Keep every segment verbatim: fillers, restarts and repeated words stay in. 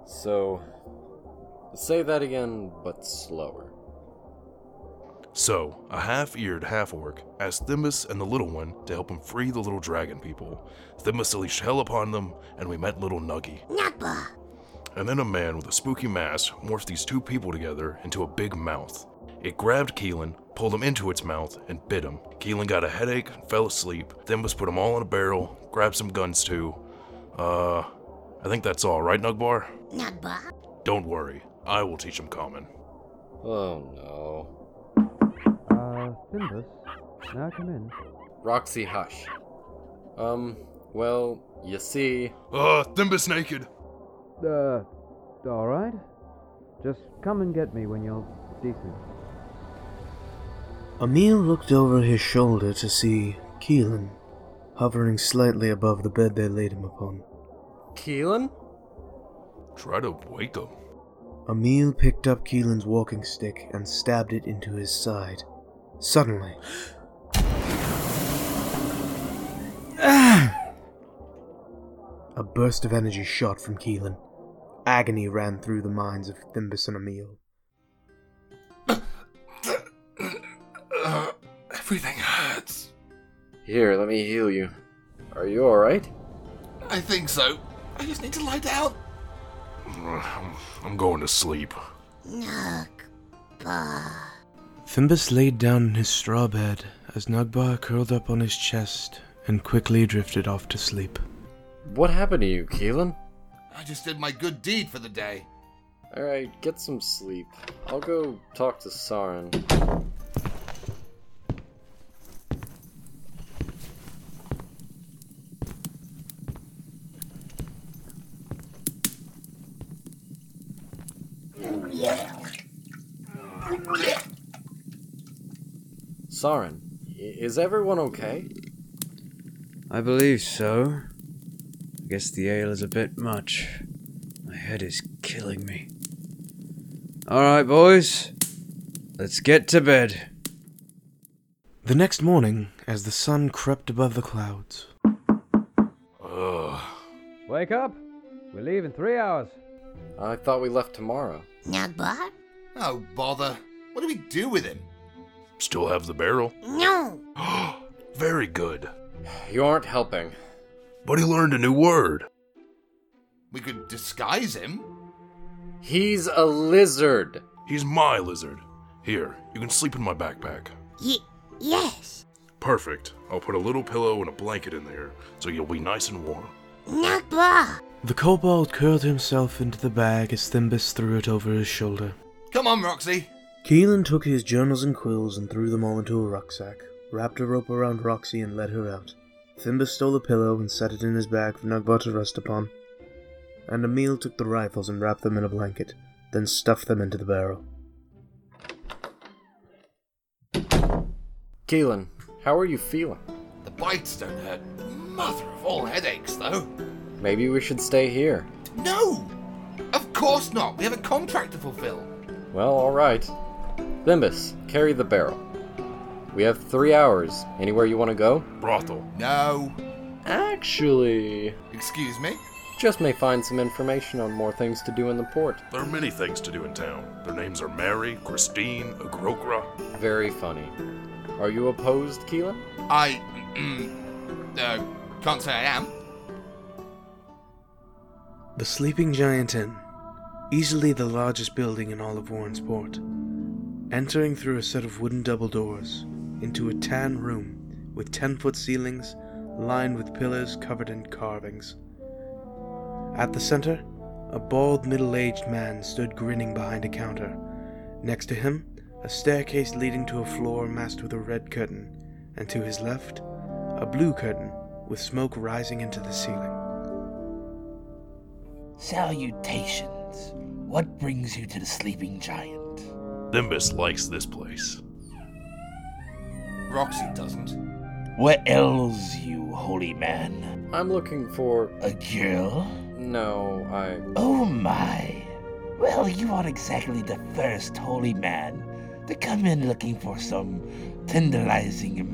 So, say that again, but slower. So, a half-eared half-orc asked Thimbus and the little one to help him free the little dragon people. Thimbus unleashed hell upon them, and we met little Nuggy. Nugba. And then a man with a spooky mask morphed these two people together into a big mouth. It grabbed Keelan, pulled him into its mouth, and bit him. Keelan got a headache and fell asleep. Thimbus put them all in a barrel, grabbed some guns too. Uh, I think that's all, right, Nugbar? Nugba. Don't worry, I will teach him common. Oh no. Uh, Thimbus, now come in. Roxy, hush. Um, well, you see... Uh, Thimbus naked! Uh, alright. Just come and get me when you're decent. Emil looked over his shoulder to see Keelan, hovering slightly above the bed they laid him upon. Keelan? Try to wake him. Emil picked up Keelan's walking stick and stabbed it into his side. Suddenly... a burst of energy shot from Keelan. Agony ran through the minds of Thimbus and Emil. Everything hurts. Here, let me heal you. Are you alright? I think so. I just need to lie down. I'm going to sleep. Nugba. Thimbus laid down in his straw bed as Nugbar curled up on his chest and quickly drifted off to sleep. What happened to you, Keelan? I just did my good deed for the day. Alright, get some sleep. I'll go talk to Saren. Saren, is everyone okay? I believe so. I guess the ale is a bit much. My head is killing me. Alright, boys. Let's get to bed. The next morning, as the sun crept above the clouds... Ugh. Wake up! We leave in three hours. I thought we left tomorrow. Nugba? Oh, bother. What do we do with him? Still have the barrel? No. Very good. You aren't helping. But he learned a new word. We could disguise him. He's a lizard. He's my lizard. Here, you can sleep in my backpack. Y- yes. Perfect. I'll put a little pillow and a blanket in there, so you'll be nice and warm. Nugba. The kobold curled himself into the bag as Thimbus threw it over his shoulder. Come on, Roxy. Keelan took his journals and quills and threw them all into a rucksack, wrapped a rope around Roxy and led her out. Thimbus stole a pillow and set it in his bag for Nugbar to rest upon. And Emil took the rifles and wrapped them in a blanket, then stuffed them into the barrel. Keelan, how are you feeling? The bites don't hurt. Mother of all headaches, though. Maybe we should stay here. No! Of course not. We have a contract to fulfill. Well, alright. Thimbus, carry the barrel. We have three hours. Anywhere you want to go? Brothel. No. Actually... Excuse me? Just may find some information on more things to do in the port. There are many things to do in town. Their names are Mary, Christine, Agrokra. Very funny. Are you opposed, Keelan? I... uh, can't say I am. The Sleeping Giant Inn, easily the largest building in all of Warrensport. Entering through a set of wooden double doors, into a tan room with ten-foot ceilings lined with pillars covered in carvings. At the center, a bald middle-aged man stood grinning behind a counter. Next to him, a staircase leading to a floor masked with a red curtain, and to his left, a blue curtain with smoke rising into the ceiling. Salutations. What brings you to the Sleeping Giant? Thimbus likes this place. Roxy doesn't. What ails you, holy man? I'm looking for... A girl? No, I... Oh my. Well, you aren't exactly the first holy man to come in looking for some tenderizing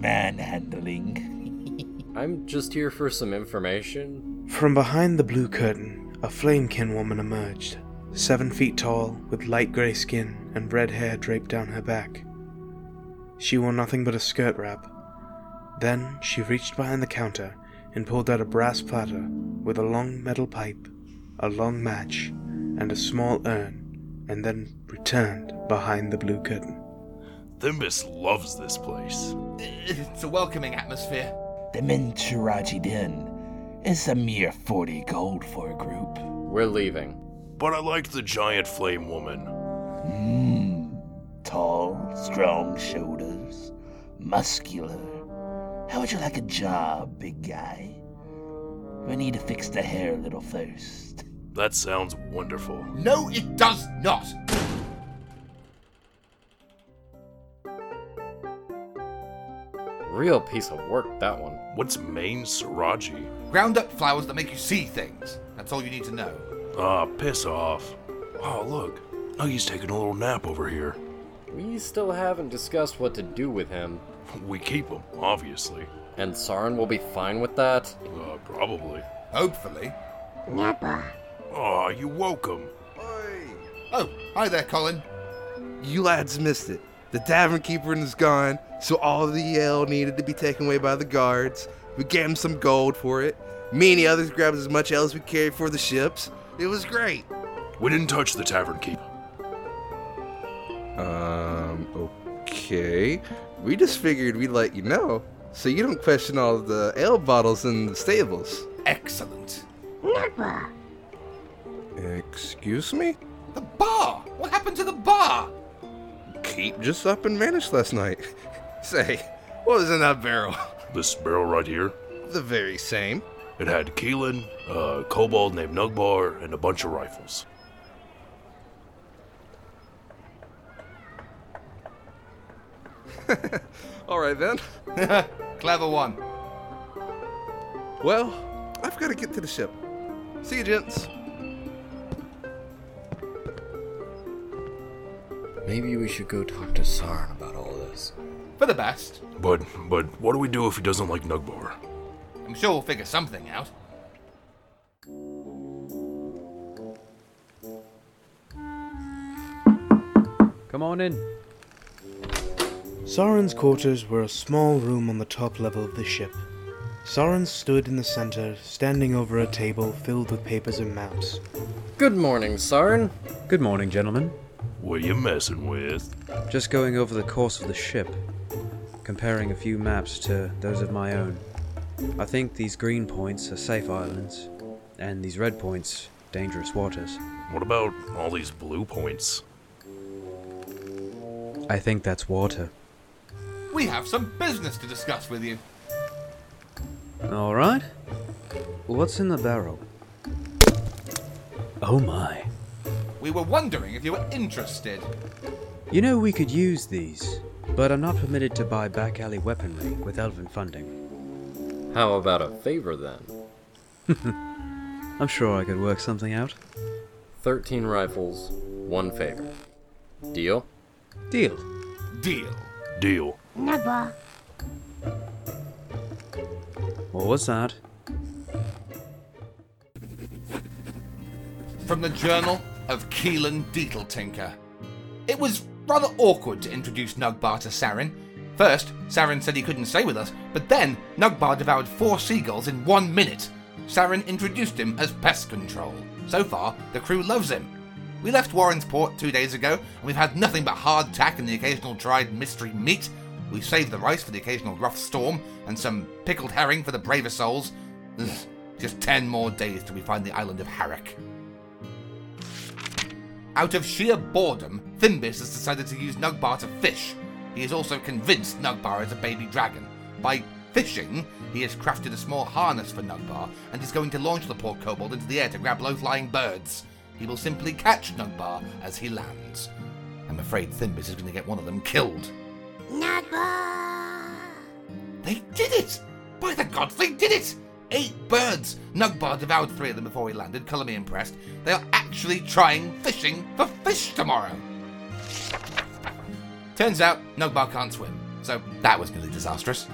manhandling. I'm just here for some information. From behind the blue curtain, a Flamekin woman emerged, seven feet tall, with light grey skin and red hair draped down her back. She wore nothing but a skirt wrap. Then she reached behind the counter and pulled out a brass platter with a long metal pipe, a long match, and a small urn, and then returned behind the blue curtain. Thimbus loves this place. It's a welcoming atmosphere. The Menturaji Den is a mere forty gold for a group. We're leaving. But I like the giant flame woman. Mmm. Tall, strong shoulders, muscular. How would you like a job, big guy? We need to fix the hair a little first. That sounds wonderful. No, it does not. Real piece of work, that one. What's Main Siraji? Ground up flowers that make you see things. That's all you need to know. Ah, piss off. Oh, look. Nuggy's taking a little nap over here. We still haven't discussed what to do with him. We keep him, obviously. And Sarin will be fine with that? Uh, probably. Hopefully. Nappa. Aw, you woke him. Oh, hi there, Colin. You lads missed it. The tavern keeper is gone, so all of the ale needed to be taken away by the guards. We gave him some gold for it. Me and the others grabbed as much ale as we carried for the ships. It was great. We didn't touch the tavern keep. Um, okay. We just figured we'd let you know, so you don't question all of the ale bottles in the stables. Excellent. Nappa. Excuse me? The bar! What happened to the bar? Keep just up and vanished last night. Say, what was in that barrel? This barrel right here, The very same. it had Keelan, a kobold named Nugbar, and a bunch of rifles. Alright then. Clever one. Well, I've got to get to the ship. See you, gents. Maybe we should go talk to Sarin about all this. For the best. But, but what do we do if he doesn't like Nugbar? I'm sure we'll figure something out. Come on in. Sarin's quarters were a small room on the top level of the ship. Sarin stood in the center, standing over a table filled with papers and maps. Good morning, Sarin. Good morning, gentlemen. What you messing with? Just going over the course of the ship, comparing a few maps to those of my own. I think these green points are safe islands, and these red points, dangerous waters. What about all these blue points? I think that's water. We have some business to discuss with you. Alright. What's in the barrel? Oh my. We were wondering if you were interested. You know, we could use these, but I'm not permitted to buy back alley weaponry with elven funding. How about a favor then? I'm sure I could work something out. Thirteen rifles, one favor. Deal? Deal. Deal. Deal. Nappa. What was that? From the Journal of Keelan Deetletinker. It was rather awkward to introduce Nugbar to Sarin. First, Sarin said he couldn't stay with us, but then Nugbar devoured four seagulls in one minute. Sarin introduced him as pest control. So far, the crew loves him. We left Warren's Port two days ago, and we've had nothing but hardtack and the occasional dried mystery meat. We saved the rice for the occasional rough storm, and some pickled herring for the braver souls. Ugh, just ten more days till we find the island of Harrick. Out of sheer boredom, Thimbus has decided to use Nugbar to fish. He is also convinced Nugbar is a baby dragon. By fishing, he has crafted a small harness for Nugbar, and is going to launch the poor kobold into the air to grab low-flying birds. He will simply catch Nugbar as he lands. I'm afraid Thimbus is going to get one of them killed. Nappa. They did it! By the gods, they did it! Eight birds! Nugbar devoured three of them before he landed, colour me impressed. They are actually trying fishing for fish tomorrow! Turns out, Nugbar can't swim, so that was nearly disastrous.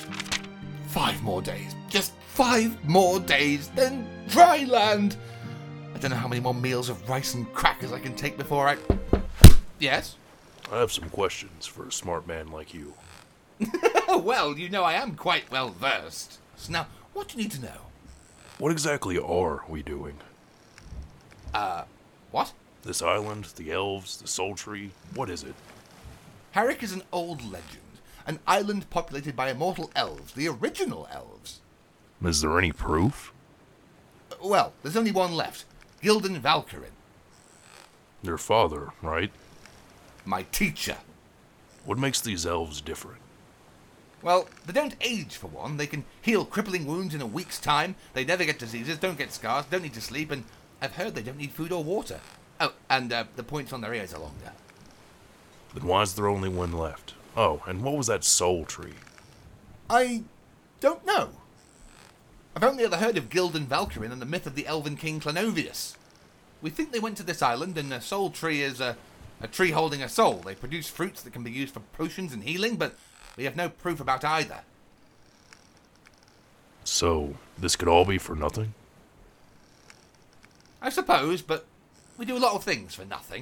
Five more days. Just five more days, then dry land! I don't know how many more meals of rice and crackers I can take before I... Yes? I have some questions for a smart man like you. Well, you know I am quite well versed. So now, what do you need to know? What exactly are we doing? Uh, what? This island, the elves, the soul tree, what is it? Harrick is an old legend. An island populated by immortal elves, the original elves. Is there any proof? Uh, well, there's only one left. Gildan Valkyrin. Your father, right? My teacher. What makes these elves different? Well, they don't age, for one. They can heal crippling wounds in a week's time. They never get diseases, don't get scars, don't need to sleep, and I've heard they don't need food or water. Oh, and uh, the points on their ears are longer. Then why is there only one left? Oh, and what was that soul tree? I don't know. I've only ever heard of Gildan Valkyrin and the myth of the elven king Clanovius. We think they went to this island, and a soul tree is a, a tree holding a soul. They produce fruits that can be used for potions and healing, but we have no proof about either. So, this could all be for nothing? I suppose, but we do a lot of things for nothing.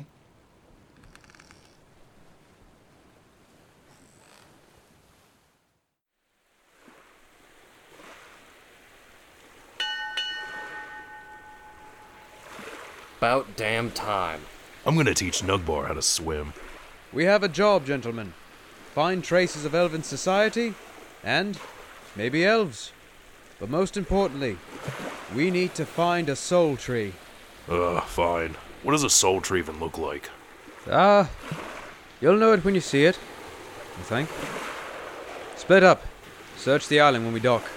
About damn time. I'm gonna teach Nugbar how to swim. We have a job, gentlemen. Find traces of elven society, and maybe elves. But most importantly, we need to find a soul tree. Ugh, fine. What does a soul tree even look like? Ah, you'll know it when you see it, I think. Split up. Search the island when we dock.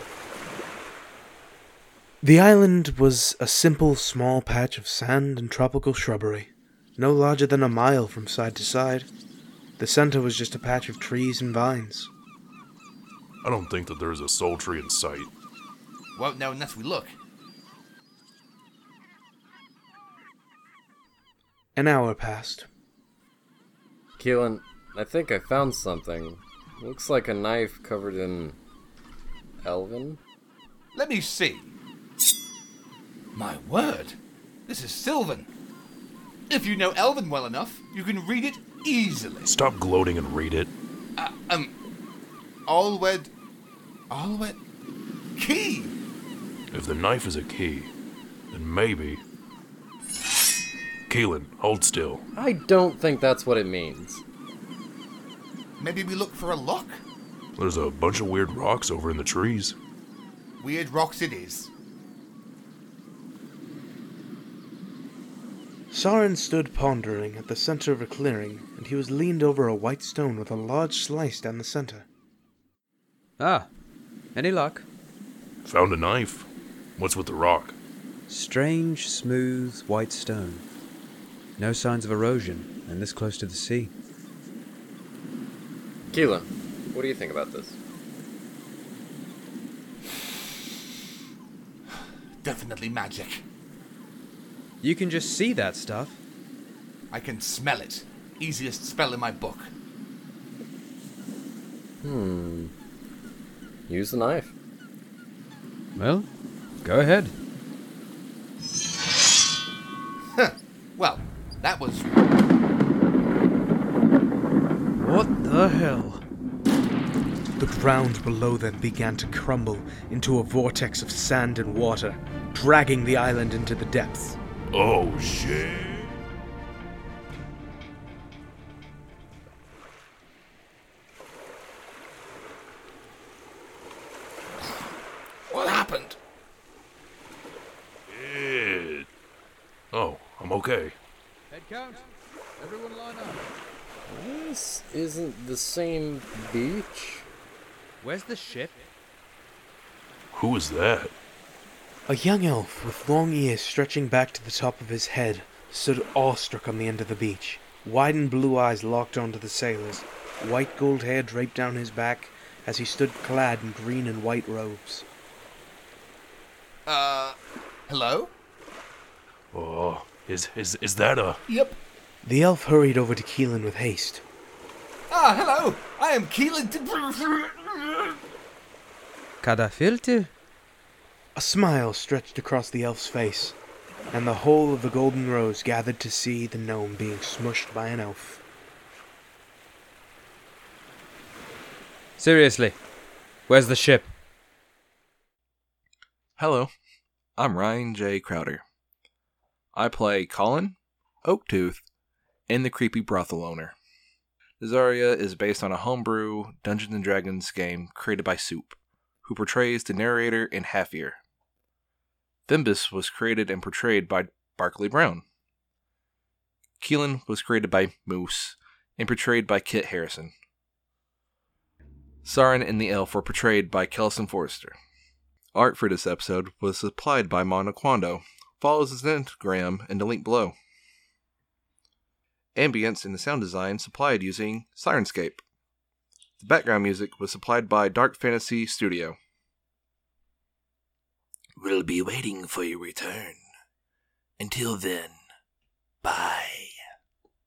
The island was a simple small patch of sand and tropical shrubbery, no larger than a mile from side to side. The center was just a patch of trees and vines. I don't think that there's a soul tree in sight. Won't know unless we look. An hour passed. Keelan, I think I found something. Looks like a knife covered in... Elven? Let me see. My word, this is Sylvan. If you know Elven well enough, you can read it easily. Stop gloating and read it. Uh, um, Alwed... Alwed... Key! If the knife is a key, then maybe... Keelan, hold still. I don't think that's what it means. Maybe we look for a lock? There's a bunch of weird rocks over in the trees. Weird rocks it is. Sauron stood pondering at the center of a clearing, and he was leaned over a white stone with a large slice down the center. Ah, any luck? Found a knife. What's with the rock? Strange, smooth, white stone. No signs of erosion, and this close to the sea. Keelan, what do you think about this? Definitely magic. You can just see that stuff. I can smell it. Easiest spell in my book. Hmm. Use the knife. Well, go ahead. Huh. Well, that was... What the hell? The ground below them began to crumble into a vortex of sand and water, dragging the island into the depths. Oh, shit. What happened? It... Oh, I'm okay. Head count. Everyone line up. This isn't the same beach. Where's the ship? Who is that? A young elf with long ears stretching back to the top of his head stood awestruck on the end of the beach. Widened blue eyes locked onto the sailors, white gold hair draped down his back as he stood clad in green and white robes. Uh, hello? Oh, is is is that a... Yep. The elf hurried over to Keelan with haste. Ah, hello! I am Keelan... Kada filter? A smile stretched across the elf's face. and the whole of the Golden Rose gathered to see the gnome being smushed by an elf. Seriously, where's the ship? Hello, I'm Ryan J. Crowder. I play Colin, Oaktooth, and the creepy brothel owner. Nazaria is based on a homebrew Dungeons and Dragons game created by Soup, who portrays the narrator in Half Ear. Thimbus was created and portrayed by Barkley Brown. Keelan was created by Moose and portrayed by Kit Harrison. Saren and the Elf were portrayed by Kellison Forrester. Art for this episode was supplied by Monoquando. Follow his Instagram in the link below. Ambience and the sound design supplied using Sirenscape. The background music was supplied by Dark Fantasy Studio. We'll be waiting for your return. Until then,